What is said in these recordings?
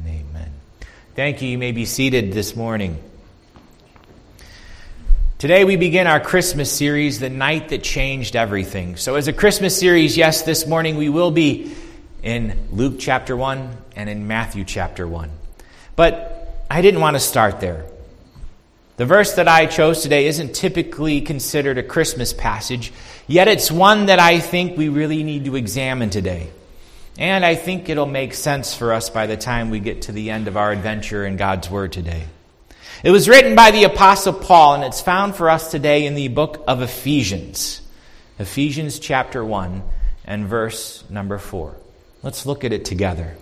and amen. Thank you. You may be seated this morning. Today we begin our Christmas series, The Night That Changed Everything. So as a Christmas series, yes, this morning we will be in Luke chapter 1 and in Matthew chapter 1. But I didn't want to start there. The verse that I chose today isn't typically considered a Christmas passage, yet it's one that I think we really need to examine today. And I think it'll make sense for us by the time we get to the end of our adventure in God's Word today. It was written by the Apostle Paul, and it's found for us today in the book of Ephesians. Ephesians chapter 1 and verse number 4. Let's look at it together.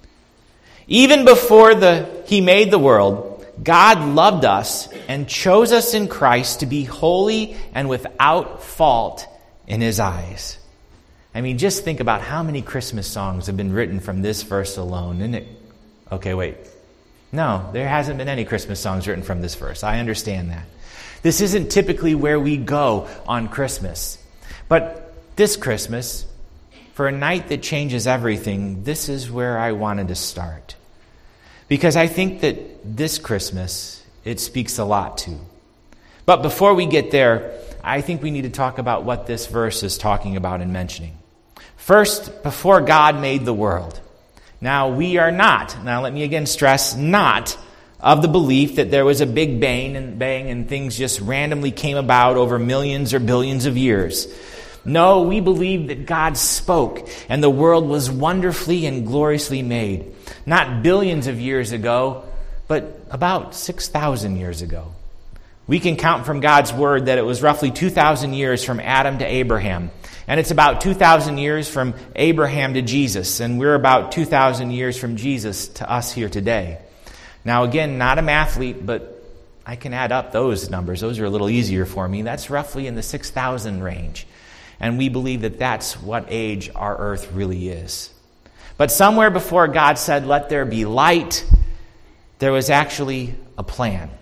Even before He made the world, God loved us and chose us in Christ to be holy and without fault in His eyes. I mean, just think about how many Christmas songs have been written from this verse alone, isn't it? Okay, wait. No, there hasn't been any Christmas songs written from this verse. I understand that. This isn't typically where we go on Christmas. But this Christmas, for a night that changes everything, this is where I wanted to start. Because I think that this Christmas, it speaks a lot to. But before we get there, I think we need to talk about what this verse is talking about and mentioning. First, before God made the world. Now, we are not, now let me again stress, not of the belief that there was a big bang and things just randomly came about over millions or billions of years. No, we believe that God spoke and the world was wonderfully and gloriously made. Not billions of years ago, but about 6,000 years ago. We can count from God's Word that it was roughly 2,000 years from Adam to Abraham. And it's about 2,000 years from Abraham to Jesus. And we're about 2,000 years from Jesus to us here today. Now again, not a mathlete, but I can add up those numbers. Those are a little easier for me. That's roughly in the 6,000 range. And we believe that that's what age our earth really is. But somewhere before God said, "Let there be light," there was actually a plan.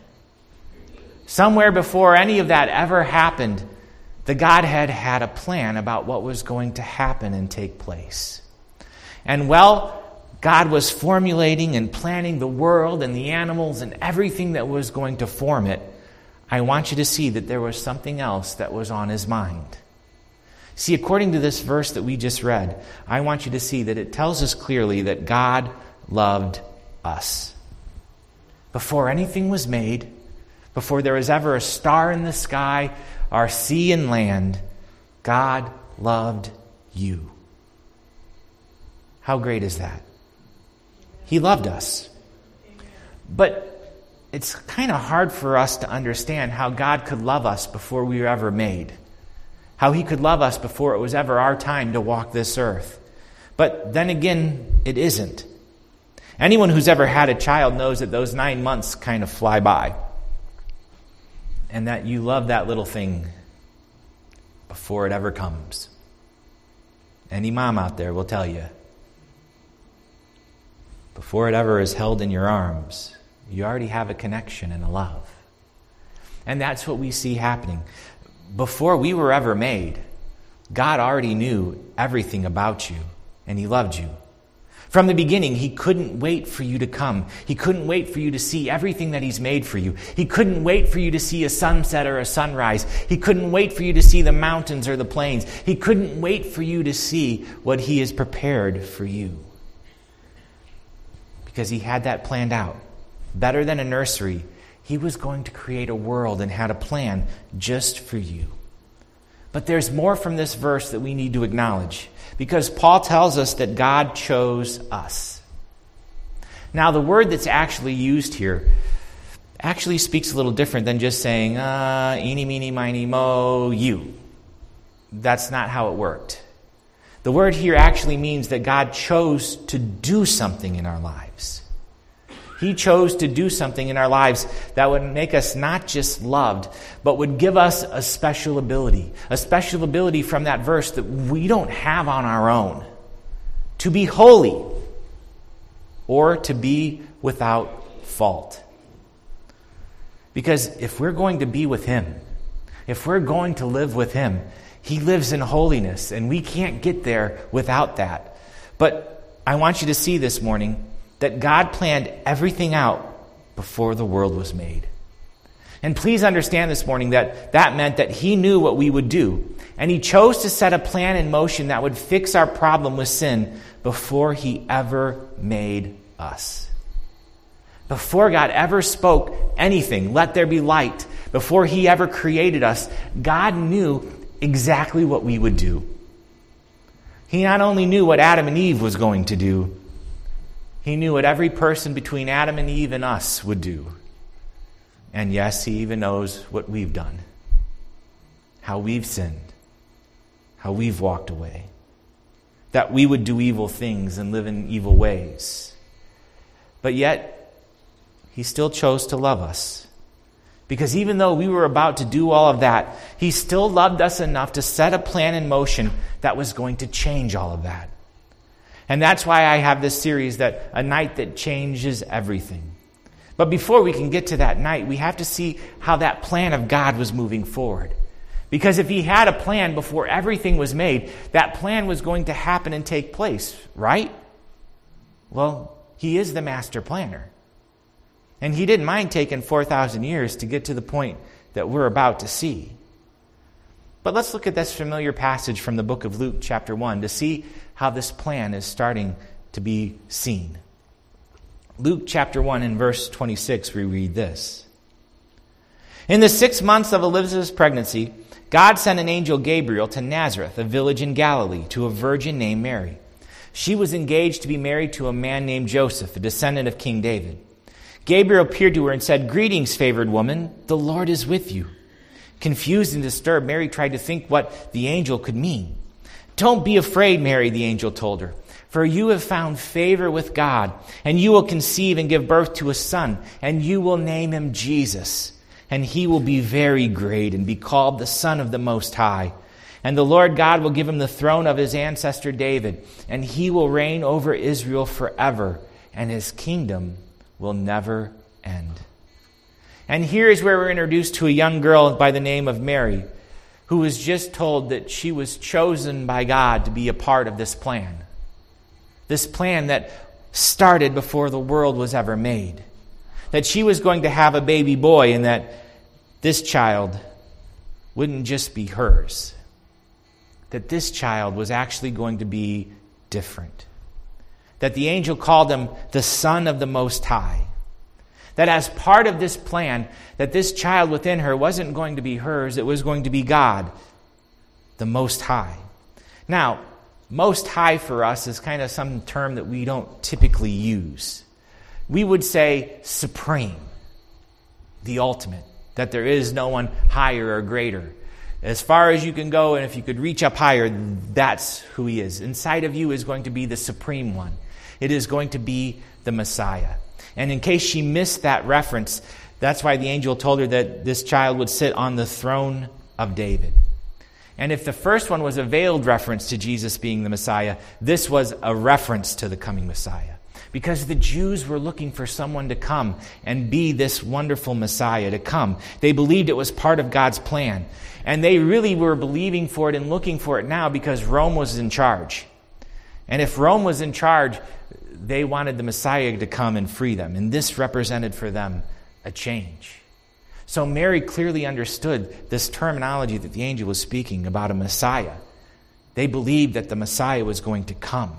Somewhere before any of that ever happened, the Godhead had a plan about what was going to happen and take place. And while God was formulating and planning the world and the animals and everything that was going to form it, I want you to see that there was something else that was on His mind. See, according to this verse that we just read, I want you to see that it tells us clearly that God loved us. Before anything was made, before there was ever a star in the sky, or sea and land, God loved you. How great is that? He loved us. But it's kind of hard for us to understand how God could love us before we were ever made. How He could love us before it was ever our time to walk this earth. But then again, it isn't. Anyone who's ever had a child knows that those 9 months kind of fly by. And that you love that little thing before it ever comes. Any mom out there will tell you. Before it ever is held in your arms, you already have a connection and a love. And that's what we see happening. Before we were ever made, God already knew everything about you, and He loved you. From the beginning, He couldn't wait for you to come. He couldn't wait for you to see everything that He's made for you. He couldn't wait for you to see a sunset or a sunrise. He couldn't wait for you to see the mountains or the plains. He couldn't wait for you to see what He has prepared for you. Because He had that planned out. Better than a nursery, He was going to create a world and had a plan just for you. But there's more from this verse that we need to acknowledge. Because Paul tells us that God chose us. Now, the word that's actually used here actually speaks a little different than just saying, eeny, meeny, miny, mo, you. That's not how it worked. The word here actually means that God chose to do something in our lives. He chose to do something in our lives that would make us not just loved, but would give us a special ability from that verse that we don't have on our own. To be holy or to be without fault. Because if we're going to be with Him, if we're going to live with Him, He lives in holiness, and we can't get there without that. But I want you to see this morning that God planned everything out before the world was made. And please understand this morning that meant that he knew what we would do. And he chose to set a plan in motion that would fix our problem with sin before he ever made us. Before God ever spoke anything, let there be light, before he ever created us, God knew exactly what we would do. He not only knew what Adam and Eve was going to do, he knew what every person between Adam and Eve and us would do. And yes, he even knows what we've done, how we've sinned, how we've walked away, that we would do evil things and live in evil ways. But yet, he still chose to love us. Because even though we were about to do all of that, he still loved us enough to set a plan in motion that was going to change all of that. And that's why I have this series, that a night that changes everything. But before we can get to that night, we have to see how that plan of God was moving forward. Because if he had a plan before everything was made, that plan was going to happen and take place, right? Well, he is the master planner. And he didn't mind taking 4,000 years to get to the point that we're about to see. But let's look at this familiar passage from the book of Luke chapter 1 to see how this plan is starting to be seen. Luke chapter 1 and verse 26, we read this. In the 6 months of Elizabeth's pregnancy, God sent an angel Gabriel to Nazareth, a village in Galilee, to a virgin named Mary. She was engaged to be married to a man named Joseph, a descendant of King David. Gabriel appeared to her and said, "Greetings, favored woman, the Lord is with you." Confused and disturbed, Mary tried to think what the angel could mean. "Don't be afraid, Mary," the angel told her, "for you have found favor with God, and you will conceive and give birth to a son, and you will name him Jesus. And he will be very great and be called the Son of the Most High. And the Lord God will give him the throne of his ancestor David, and he will reign over Israel forever, and his kingdom will never end." And here is where we're introduced to a young girl by the name of Mary, who was just told that she was chosen by God to be a part of this plan. This plan that started before the world was ever made. That she was going to have a baby boy, and that this child wouldn't just be hers. That this child was actually going to be different. That the angel called him the Son of the Most High. That as part of this plan, that this child within her wasn't going to be hers, it was going to be God, the Most High. Now, Most High for us is kind of some term that we don't typically use. We would say supreme, the ultimate, that there is no one higher or greater. As far as you can go, and if you could reach up higher, that's who he is. Inside of you is going to be the supreme one. It is going to be the Messiah. And in case she missed that reference, that's why the angel told her that this child would sit on the throne of David. And if the first one was a veiled reference to Jesus being the Messiah, this was a reference to the coming Messiah. Because the Jews were looking for someone to come and be this wonderful Messiah to come. They believed it was part of God's plan. And they really were believing for it and looking for it now because Rome was in charge. And if Rome was in charge, they wanted the Messiah to come and free them. And this represented for them a change. So Mary clearly understood this terminology that the angel was speaking about a Messiah. They believed that the Messiah was going to come.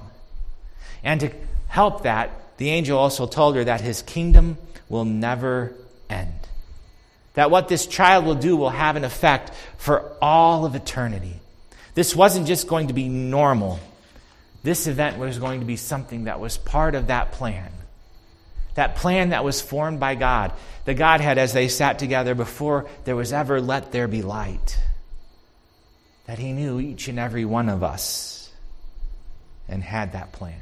And to help that, the angel also told her that his kingdom will never end. That what this child will do will have an effect for all of eternity. This wasn't just going to be normal. This event was going to be something that was part of that plan. That plan that was formed by God. The Godhead as they sat together before there was ever let there be light. That he knew each and every one of us and had that plan.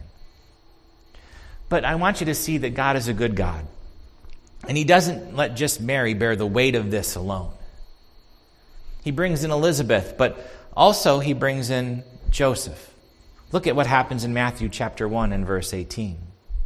But I want you to see that God is a good God. And he doesn't let just Mary bear the weight of this alone. He brings in Elizabeth, but also he brings in Joseph. Look at what happens in Matthew chapter 1 and verse 18.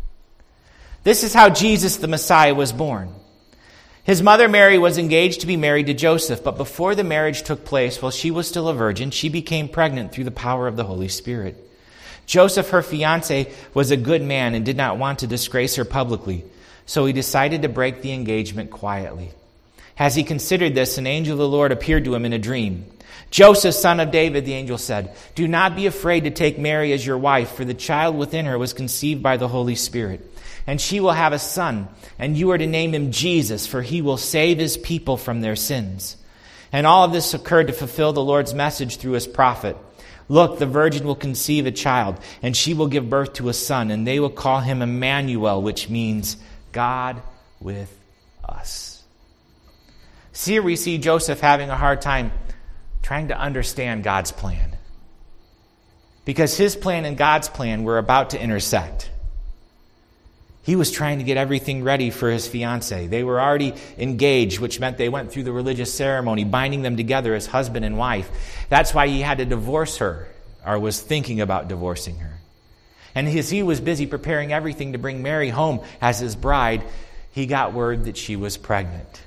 This is how Jesus the Messiah was born. His mother Mary was engaged to be married to Joseph, but before the marriage took place, while she was still a virgin, she became pregnant through the power of the Holy Spirit. Joseph, her fiancé, was a good man and did not want to disgrace her publicly, so he decided to break the engagement quietly. As he considered this, an angel of the Lord appeared to him in a dream. "Joseph, son of David," the angel said, "do not be afraid to take Mary as your wife, for the child within her was conceived by the Holy Spirit. And she will have a son, and you are to name him Jesus, for he will save his people from their sins." And all of this occurred to fulfill the Lord's message through his prophet. "Look, the virgin will conceive a child, and she will give birth to a son, and they will call him Emmanuel," which means God with us. So here we see Joseph having a hard time trying to understand God's plan, because his plan and God's plan were about to intersect. He was trying to get everything ready for his fiancée. They were already engaged, which meant they went through the religious ceremony, binding them together as husband and wife. That's why he had to divorce her, or was thinking about divorcing her. And as he was busy preparing everything to bring Mary home as his bride, he got word that she was pregnant.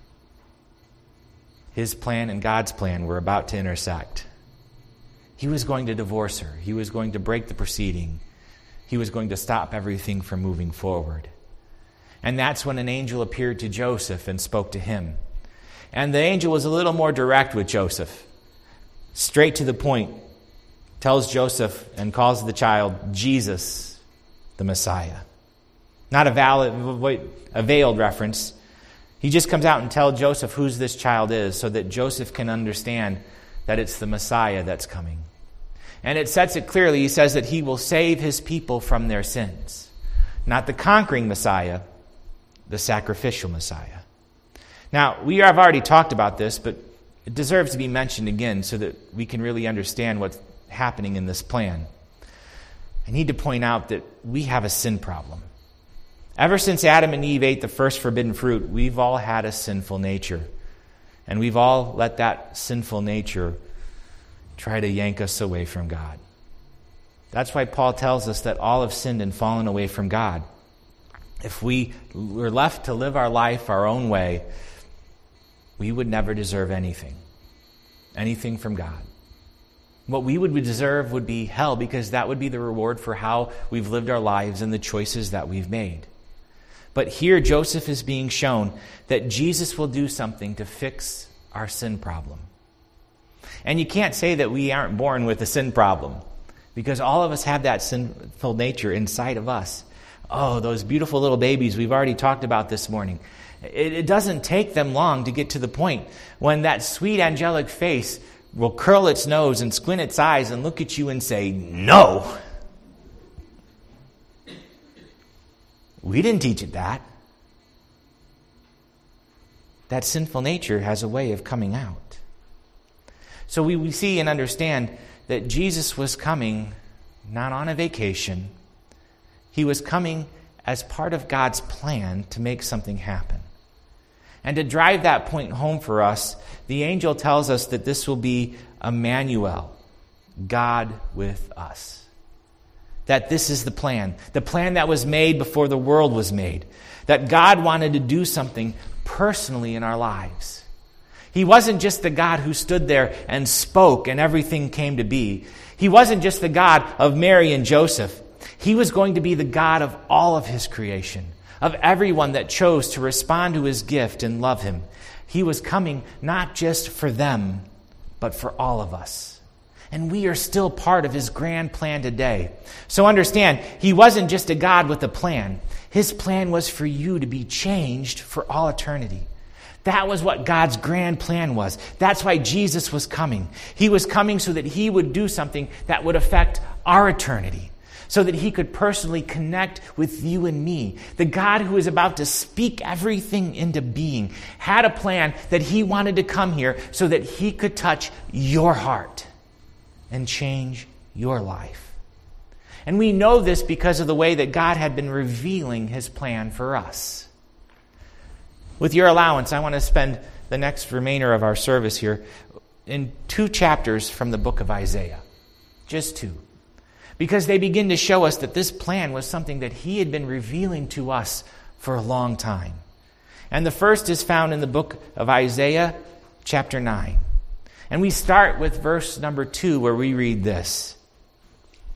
His plan and God's plan were about to intersect. He was going to divorce her. He was going to break the proceeding. He was going to stop everything from moving forward. And that's when an angel appeared to Joseph and spoke to him. And the angel was a little more direct with Joseph. Straight to the point. Tells Joseph and calls the child Jesus, the Messiah. Not a veiled reference. He just comes out and tells Joseph whose this child is, so that Joseph can understand that it's the Messiah that's coming. And it sets it clearly. He says that he will save his people from their sins. Not the conquering Messiah, the sacrificial Messiah. Now, we have already talked about this, but it deserves to be mentioned again so that we can really understand what's happening in this plan. I need to point out that we have a sin problem. Ever since Adam and Eve ate the first forbidden fruit, we've all had a sinful nature. And we've all let that sinful nature try to yank us away from God. That's why Paul tells us that all have sinned and fallen away from God. If we were left to live our life our own way, we would never deserve anything from God. What we would deserve would be hell, because that would be the reward for how we've lived our lives and the choices that we've made. But here Joseph is being shown that Jesus will do something to fix our sin problem. And you can't say that we aren't born with a sin problem, because all of us have that sinful nature inside of us. Oh, those beautiful little babies we've already talked about this morning. It doesn't take them long to get to the point when that sweet angelic face will curl its nose and squint its eyes and look at you and say, "No." We didn't teach it that. That sinful nature has a way of coming out. So we see and understand that Jesus was coming not on a vacation. He was coming as part of God's plan to make something happen. And to drive that point home for us, the angel tells us that this will be Emmanuel, God with us. That this is the plan that was made before the world was made. That God wanted to do something personally in our lives. He wasn't just the God who stood there and spoke and everything came to be. He wasn't just the God of Mary and Joseph. He was going to be the God of all of his creation, of everyone that chose to respond to his gift and love him. He was coming not just for them, but for all of us. And we are still part of his grand plan today. So understand, he wasn't just a God with a plan. His plan was for you to be changed for all eternity. That was what God's grand plan was. That's why Jesus was coming. He was coming so that he would do something that would affect our eternity, so that he could personally connect with you and me. The God who is about to speak everything into being had a plan that he wanted to come here so that he could touch your heart and change your life. And we know this because of the way that God had been revealing his plan for us. With your allowance, I want to spend the next remainder of our service here in 2 chapters from the book of Isaiah. Just 2. Because they begin to show us that this plan was something that he had been revealing to us for a long time. And the first is found in the book of Isaiah, chapter 9. And we start with verse number 2, where we read this.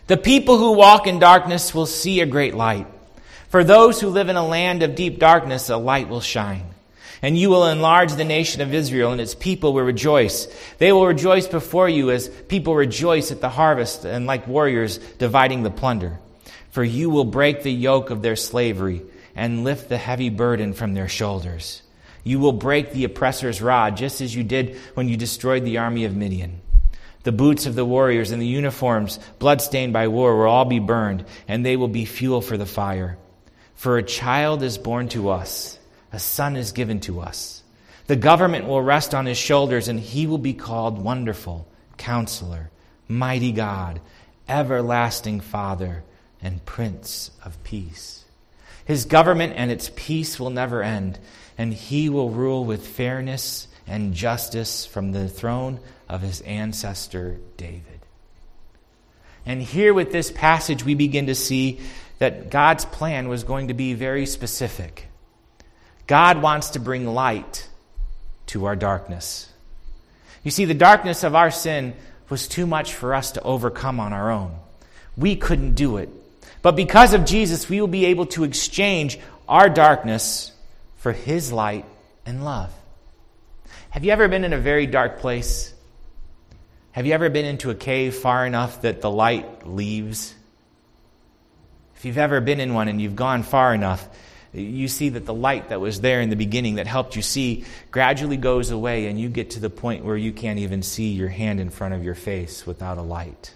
The people who walk in darkness will see a great light. For those who live in a land of deep darkness, a light will shine. And you will enlarge the nation of Israel, and its people will rejoice. They will rejoice before you as people rejoice at the harvest, and like warriors dividing the plunder. For you will break the yoke of their slavery and lift the heavy burden from their shoulders. You will break the oppressor's rod, just as you did when you destroyed the army of Midian. The boots of the warriors and the uniforms, bloodstained by war, will all be burned, and they will be fuel for the fire. For a child is born to us, a son is given to us. The government will rest on his shoulders, and he will be called Wonderful, Counselor, Mighty God, Everlasting Father, and Prince of Peace. His government and its peace will never end, and he will rule with fairness and justice from the throne of his ancestor David. And here with this passage, we begin to see that God's plan was going to be very specific. God wants to bring light to our darkness. You see, the darkness of our sin was too much for us to overcome on our own. We couldn't do it. But because of Jesus, we will be able to exchange our darkness for his light and love. Have you ever been in a very dark place? Have you ever been into a cave far enough that the light leaves? If you've ever been in one and you've gone far enough, you see that the light that was there in the beginning that helped you see gradually goes away, and you get to the point where you can't even see your hand in front of your face without a light.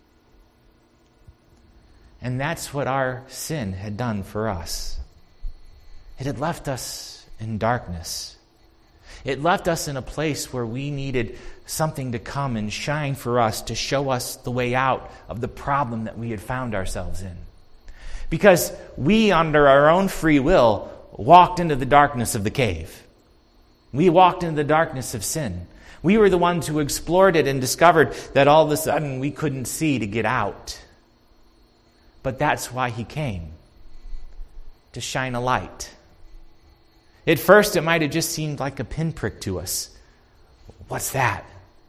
And that's what our sin had done for us. It had left us in darkness. It left us in a place where we needed something to come and shine for us to show us the way out of the problem that we had found ourselves in. Because we, under our own free will, walked into the darkness of the cave. We walked into the darkness of sin. We were the ones who explored it and discovered that all of a sudden we couldn't see to get out. But that's why he came, to shine a light. At first, it might have just seemed like a pinprick to us. What's that?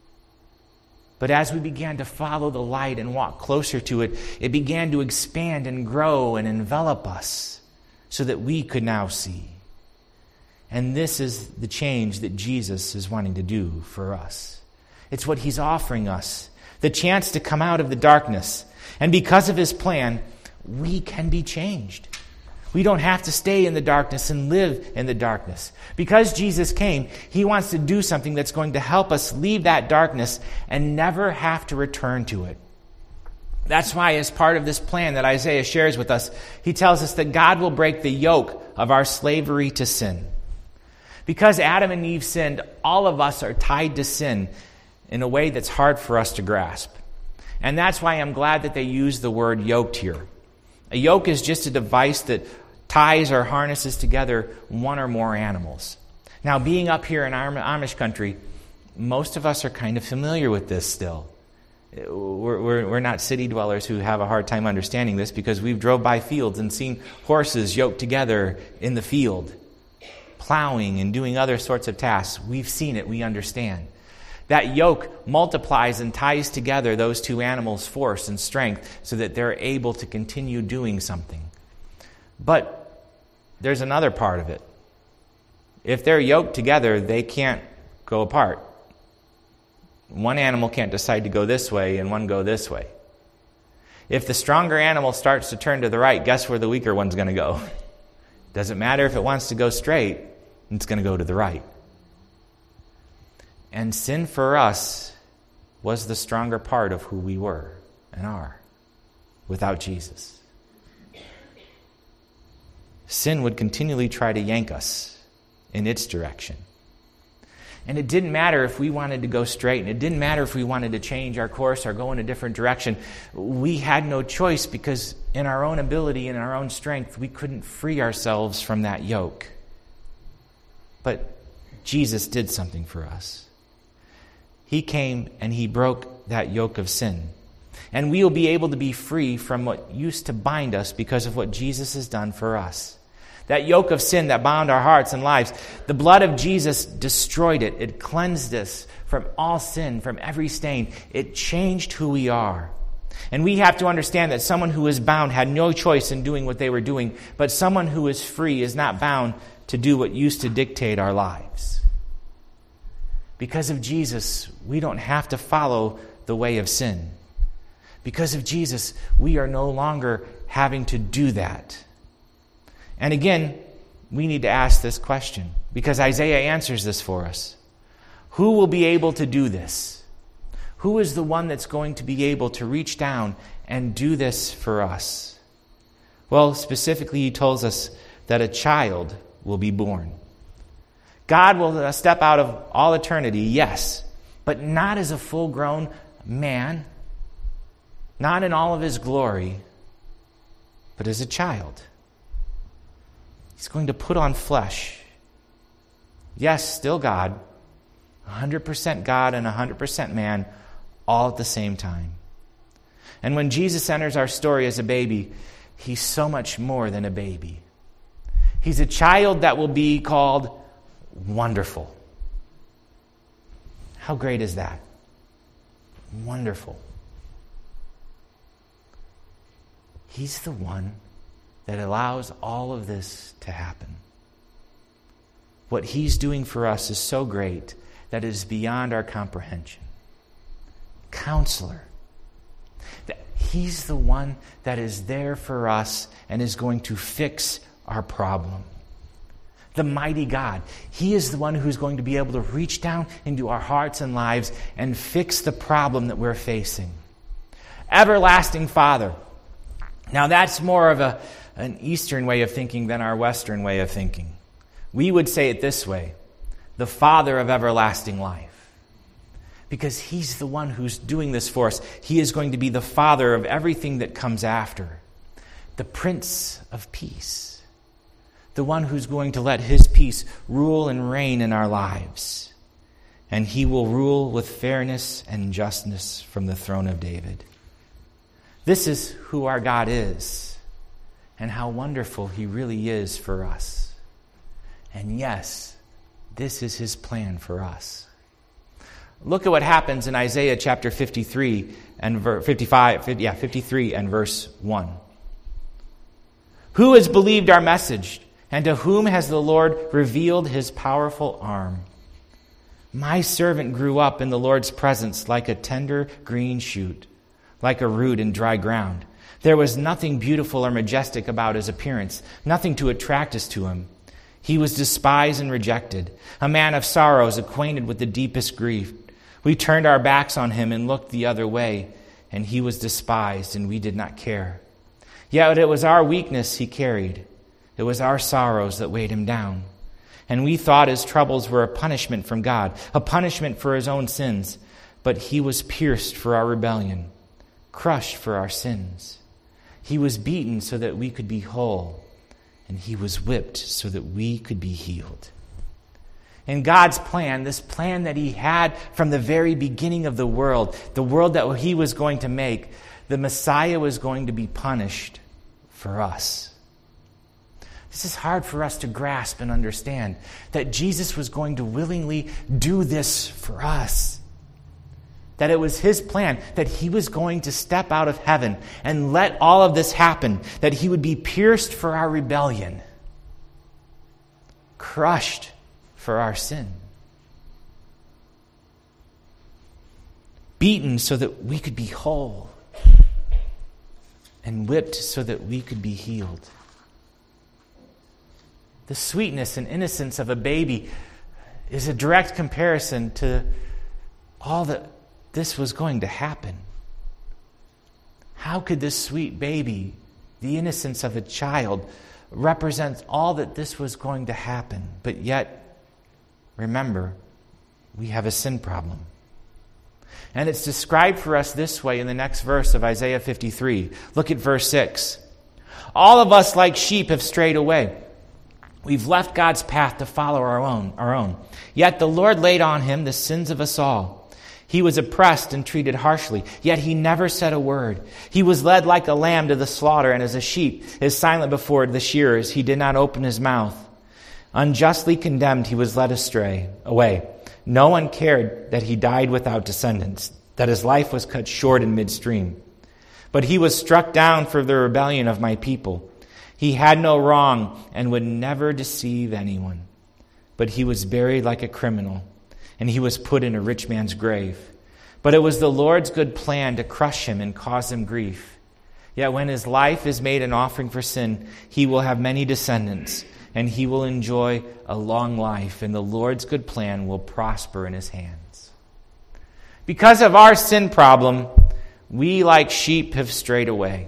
But as we began to follow the light and walk closer to it, it began to expand and grow and envelop us so that we could now see. And this is the change that Jesus is wanting to do for us. It's what he's offering us, the chance to come out of the darkness. And because of his plan, we can be changed. We don't have to stay in the darkness and live in the darkness. Because Jesus came, he wants to do something that's going to help us leave that darkness and never have to return to it. That's why, as part of this plan that Isaiah shares with us, he tells us that God will break the yoke of our slavery to sin. Because Adam and Eve sinned, all of us are tied to sin in a way that's hard for us to grasp. And that's why I'm glad that they use the word yoked here. A yoke is just a device that ties or harnesses together one or more animals. Now, being up here in Amish country, most of us are kind of familiar with this still. We're not city dwellers who have a hard time understanding this because we've drove by fields and seen horses yoked together in the field, plowing and doing other sorts of tasks. We've seen it. We understand. That yoke multiplies and ties together those two animals' force and strength so that they're able to continue doing something. But there's another part of it. If they're yoked together, they can't go apart. One animal can't decide to go this way and one go this way. If the stronger animal starts to turn to the right, guess where the weaker one's going to go? Doesn't matter if it wants to go straight, it's going to go to the right. And sin for us was the stronger part of who we were and are without Jesus. Sin would continually try to yank us in its direction. And it didn't matter if we wanted to go straight, and it didn't matter if we wanted to change our course or go in a different direction. We had no choice because in our own ability and our own strength, we couldn't free ourselves from that yoke. But Jesus did something for us. He came and he broke that yoke of sin. And we will be able to be free from what used to bind us because of what Jesus has done for us. That yoke of sin that bound our hearts and lives, the blood of Jesus destroyed it. It cleansed us from all sin, from every stain. It changed who we are. And we have to understand that someone who is bound had no choice in doing what they were doing, but someone who is free is not bound to do what used to dictate our lives. Because of Jesus, we don't have to follow the way of sin. Because of Jesus, we are no longer having to do that. And again, we need to ask this question, because Isaiah answers this for us. Who will be able to do this? Who is the one that's going to be able to reach down and do this for us? Well, specifically, he tells us that a child will be born. God will step out of all eternity, yes, but not as a full-grown man, not in all of his glory, but as a child. He's going to put on flesh. Yes, still God, 100% God and 100% man, all at the same time. And when Jesus enters our story as a baby, he's so much more than a baby. He's a child that will be called Wonderful. How great is that? Wonderful. He's the one that allows all of this to happen. What he's doing for us is so great that it is beyond our comprehension. Counselor. He's the one that is there for us and is going to fix our problem. The mighty God. He is the one who's going to be able to reach down into our hearts and lives and fix the problem that we're facing. Everlasting Father. Now that's more of an Eastern way of thinking than our Western way of thinking. We would say it this way: the Father of everlasting life. Because he's the one who's doing this for us. He is going to be the Father of everything that comes after. The Prince of Peace. The one who's going to let his peace rule and reign in our lives. And he will rule with fairness and justness from the throne of David. This is who our God is, and how wonderful he really is for us. And yes, this is his plan for us. Look at what happens in Isaiah chapter 53 and 53 and verse 1. Who has believed our message, and to whom has the Lord revealed his powerful arm? My servant grew up in the Lord's presence like a tender green shoot, like a root in dry ground. There was nothing beautiful or majestic about his appearance, nothing to attract us to him. He was despised and rejected, a man of sorrows, acquainted with the deepest grief. We turned our backs on him and looked the other way, and he was despised, and we did not care. Yet it was our weakness he carried. It was our sorrows that weighed him down. And we thought his troubles were a punishment from God, a punishment for his own sins. But he was pierced for our rebellion, crushed for our sins. He was beaten so that we could be whole, and he was whipped so that we could be healed. In God's plan, this plan that he had from the very beginning of the world that he was going to make, the Messiah was going to be punished for us. This is hard for us to grasp and understand, that Jesus was going to willingly do this for us. That it was his plan, that he was going to step out of heaven and let all of this happen, that he would be pierced for our rebellion, crushed for our sin, beaten so that we could be whole, and whipped so that we could be healed. The sweetness and innocence of a baby is a direct comparison to all that this was going to happen. How could this sweet baby, the innocence of a child, represent all that this was going to happen? But yet, remember, we have a sin problem. And it's described for us this way in the next verse of Isaiah 53. Look at verse 6. All of us like sheep have strayed away. We've left God's path to follow our own. Yet the Lord laid on him the sins of us all. He was oppressed and treated harshly, yet he never said a word. He was led like a lamb to the slaughter, and as a sheep is silent before the shearers, he did not open his mouth. Unjustly condemned, he was led away. No one cared that he died without descendants, that his life was cut short in midstream. But he was struck down for the rebellion of my people. He had no wrong and would never deceive anyone. But he was buried like a criminal, and he was put in a rich man's grave. But it was the Lord's good plan to crush him and cause him grief. Yet when his life is made an offering for sin, he will have many descendants, and he will enjoy a long life, and the Lord's good plan will prosper in his hands. Because of our sin problem, we like sheep have strayed away.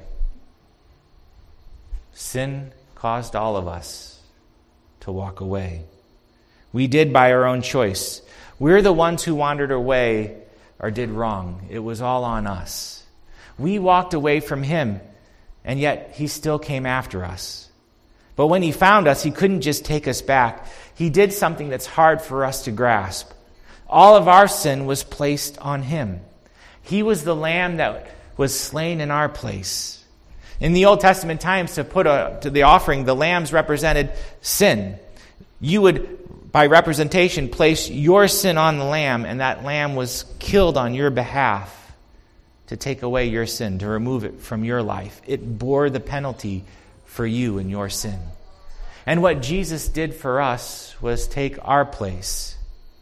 Sin caused all of us to walk away. We did by our own choice. We're the ones who wandered away or did wrong. It was all on us. We walked away from him, and yet he still came after us. But when he found us, he couldn't just take us back. He did something that's hard for us to grasp. All of our sin was placed on him. He was the lamb that was slain in our place. In the Old Testament times, to put to the offering, the lambs represented sin. You would, by representation, place your sin on the lamb, and that lamb was killed on your behalf to take away your sin, to remove it from your life. It bore the penalty for you and your sin. And what Jesus did for us was take our place.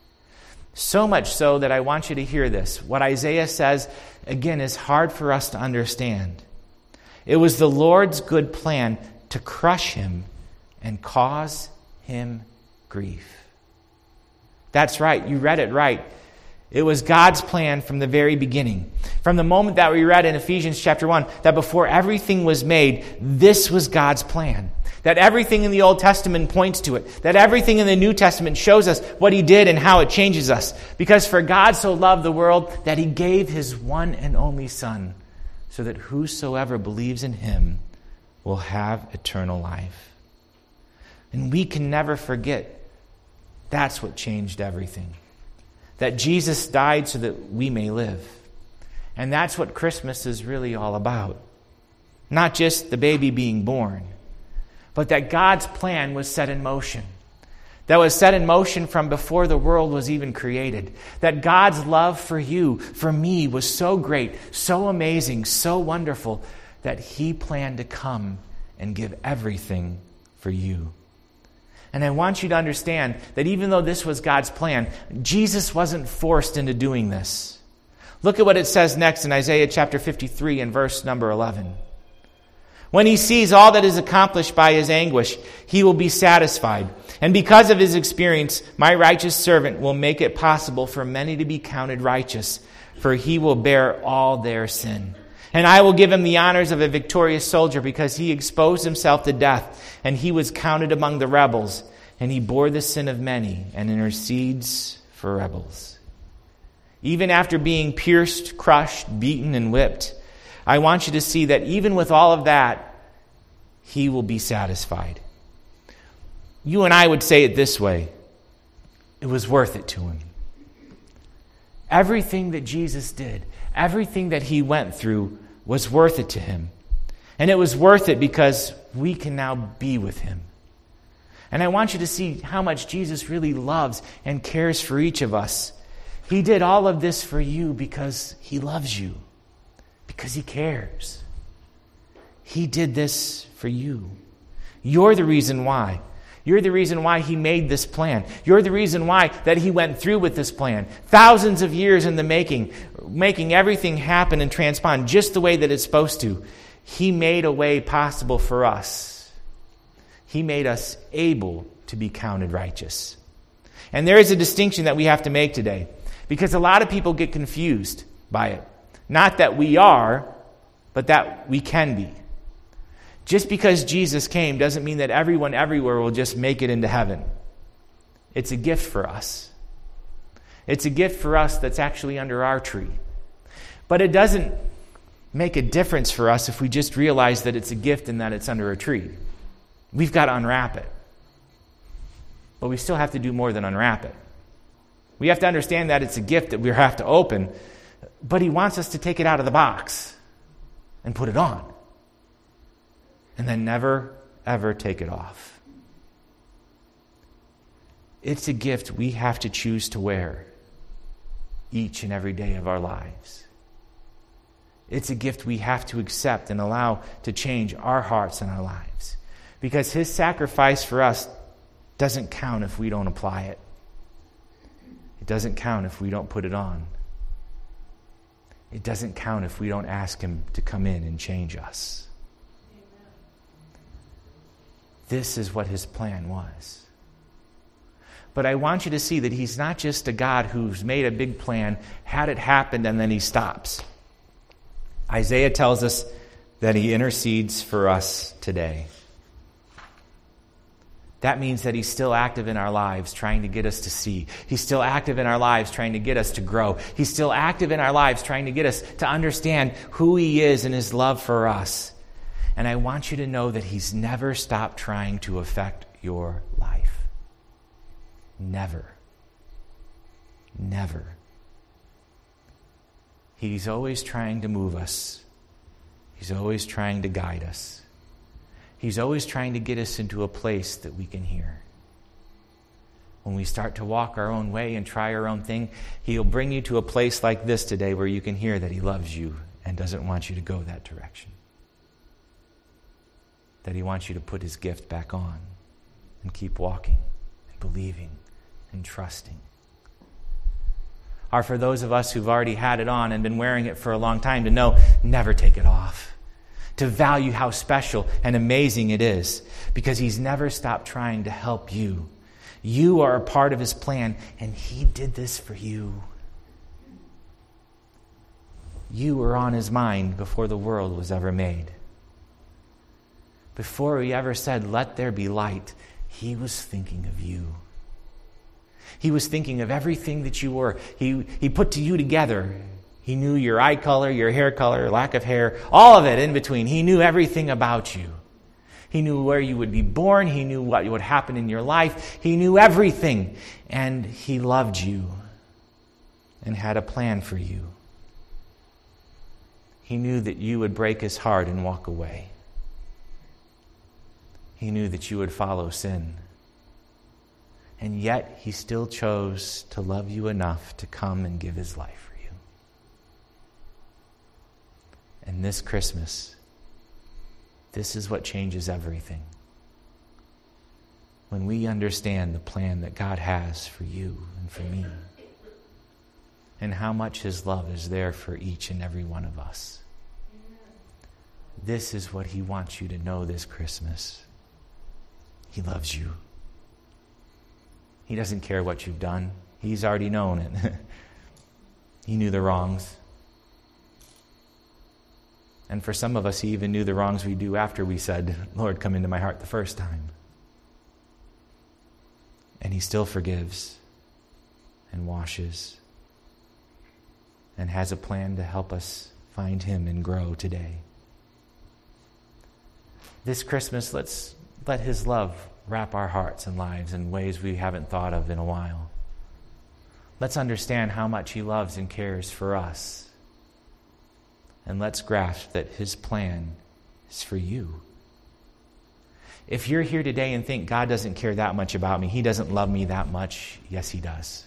So much so that I want you to hear this. What Isaiah says, again, is hard for us to understand. It was the Lord's good plan to crush him and cause him grief. That's right, you read it right. It was God's plan from the very beginning. From the moment that we read in Ephesians chapter 1, that before everything was made, this was God's plan. That everything in the Old Testament points to it. That everything in the New Testament shows us what he did and how it changes us. Because for God so loved the world that he gave his one and only Son, so that whosoever believes in him will have eternal life. And we can never forget that's what changed everything. That Jesus died so that we may live. And that's what Christmas is really all about. Not just the baby being born, but that God's plan was set in motion. That was set in motion from before the world was even created. That God's love for you, for me, was so great, so amazing, so wonderful, that he planned to come and give everything for you. And I want you to understand that even though this was God's plan, Jesus wasn't forced into doing this. Look at what it says next in Isaiah chapter 53 and verse number 11. When he sees all that is accomplished by his anguish, he will be satisfied. And because of his experience, my righteous servant will make it possible for many to be counted righteous, for he will bear all their sin. And I will give him the honors of a victorious soldier, because he exposed himself to death, and he was counted among the rebels, and he bore the sin of many and intercedes for rebels. Even after being pierced, crushed, beaten, and whipped, I want you to see that even with all of that, he will be satisfied. You and I would say it this way: it was worth it to him. Everything that Jesus did, everything that he went through, was worth it to him. And it was worth it because we can now be with him. And I want you to see how much Jesus really loves and cares for each of us. He did all of this for you because he loves you, because he cares. He did this for you. You're the reason why. You're the reason why he made this plan. You're the reason why that he went through with this plan. Thousands of years in the making everything happen and transpond just the way that it's supposed to. He made a way possible for us. He made us able to be counted righteous. And there is a distinction that we have to make today, because a lot of people get confused by it. Not that we are, but that we can be. Just because Jesus came doesn't mean that everyone everywhere will just make it into heaven. It's a gift for us. It's a gift for us that's actually under our tree. But it doesn't make a difference for us if we just realize that it's a gift and that it's under a tree. We've got to unwrap it. But we still have to do more than unwrap it. We have to understand that it's a gift that we have to open, but he wants us to take it out of the box and put it on. And then never, ever take it off. It's a gift we have to choose to wear each and every day of our lives. It's a gift we have to accept and allow to change our hearts and our lives. Because his sacrifice for us doesn't count if we don't apply it. It doesn't count if we don't put it on. It doesn't count if we don't ask him to come in and change us. Amen. This is what his plan was. But I want you to see that he's not just a God who's made a big plan, had it happen, and then he stops. Isaiah tells us that he intercedes for us today. That means that he's still active in our lives, trying to get us to see. He's still active in our lives, trying to get us to grow. He's still active in our lives, trying to get us to understand who he is and his love for us. And I want you to know that he's never stopped trying to affect your life. Never. Never. He's always trying to move us. He's always trying to guide us. He's always trying to get us into a place that we can hear. When we start to walk our own way and try our own thing, he'll bring you to a place like this today where you can hear that he loves you and doesn't want you to go that direction. That he wants you to put his gift back on and keep walking and believing and trusting. Or for those of us who've already had it on and been wearing it for a long time, to know, never take it off. To value how special and amazing it is, because he's never stopped trying to help you. You are a part of his plan, and he did this for you. You were on his mind before the world was ever made. Before he ever said, "Let there be light," he was thinking of you. He was thinking of everything that you were. He put you together. He knew your eye color, your hair color, lack of hair, all of it in between. He knew everything about you. He knew where you would be born. He knew what would happen in your life. He knew everything. And he loved you and had a plan for you. He knew that you would break his heart and walk away. He knew that you would follow sin. And yet he still chose to love you enough to come and give his life. And this Christmas, this is what changes everything. When we understand the plan that God has for you and for me, and how much his love is there for each and every one of us. This is what he wants you to know this Christmas. He loves you. He doesn't care what you've done. He's already known it. He knew the wrongs. And for some of us, he even knew the wrongs we do after we said, "Lord, come into my heart," the first time. And he still forgives and washes and has a plan to help us find him and grow today. This Christmas, let's let his love wrap our hearts and lives in ways we haven't thought of in a while. Let's understand how much he loves and cares for us. And let's grasp that his plan is for you. If you're here today and think, "God doesn't care that much about me, he doesn't love me that much," yes, he does.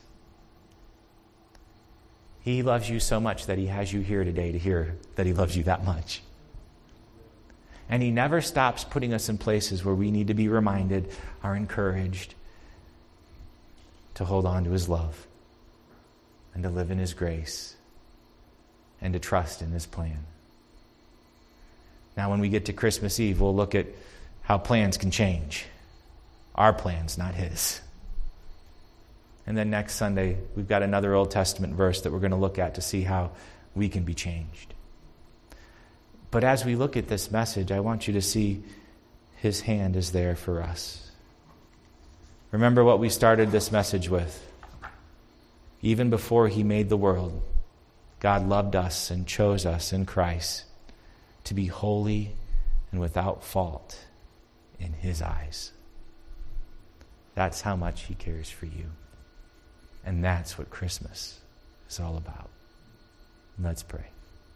He loves you so much that he has you here today to hear that he loves you that much. And he never stops putting us in places where we need to be reminded or encouraged to hold on to his love and to live in his grace and to trust in his plan. Now, when we get to Christmas Eve, we'll look at how plans can change. Our plans, not his. And then next Sunday, we've got another Old Testament verse that we're going to look at to see how we can be changed. But as we look at this message, I want you to see his hand is there for us. Remember what we started this message with. Even before he made the world, God loved us and chose us in Christ to be holy and without fault in his eyes. That's how much he cares for you. And that's what Christmas is all about. Let's pray.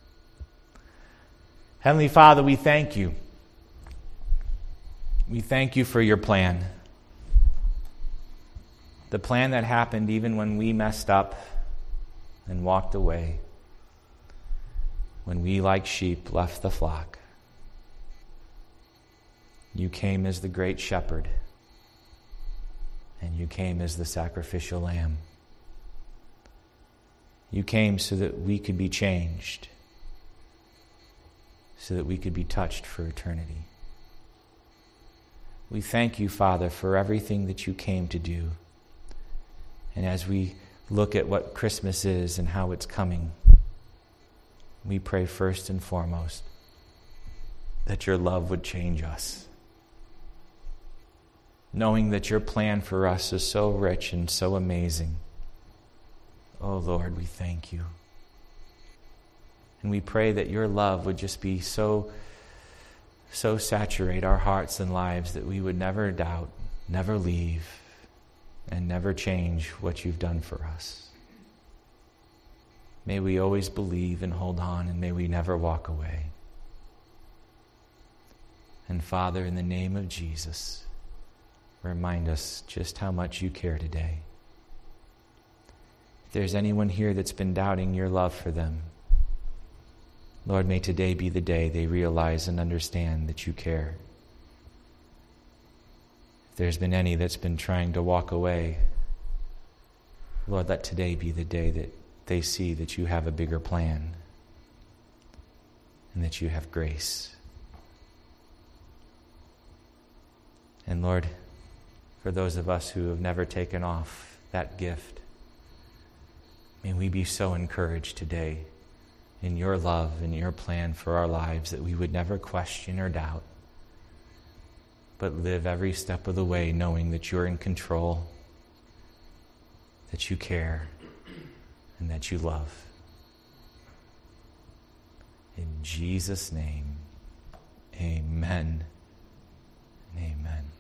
Heavenly Father, we thank you. We thank you for your plan. The plan that happened even when we messed up and walked away. when we like sheep left the flock, you came as the great shepherd, and you came as the sacrificial lamb. You came so that we could be changed, so that we could be touched for eternity. We thank you, Father, for everything that you came to do. And as we look at what Christmas is and how it's coming, we pray first and foremost that your love would change us. Knowing that your plan for us is so rich and so amazing. Oh Lord, we thank you. And we pray that your love would just be so saturate our hearts and lives that we would never doubt, never leave, and never change what you've done for us. May we always believe and hold on, and may we never walk away. And Father, in the name of Jesus, remind us just how much you care today. If there's anyone here that's been doubting your love for them, Lord, may today be the day they realize and understand that you care. If there's been any that's been trying to walk away, Lord, let today be the day that they see that you have a bigger plan and that you have grace. And Lord, for those of us who have never taken off that gift, may we be so encouraged today in your love and your plan for our lives that we would never question or doubt, but live every step of the way knowing that you're in control, that you care, and that you love. In Jesus' name, amen and amen.